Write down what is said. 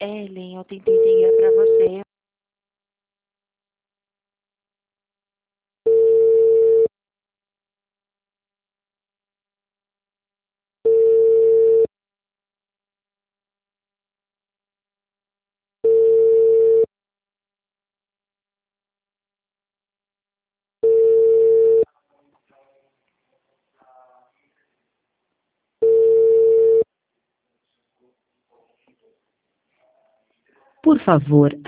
Ellen, eu tentei ligar para você. Por favor,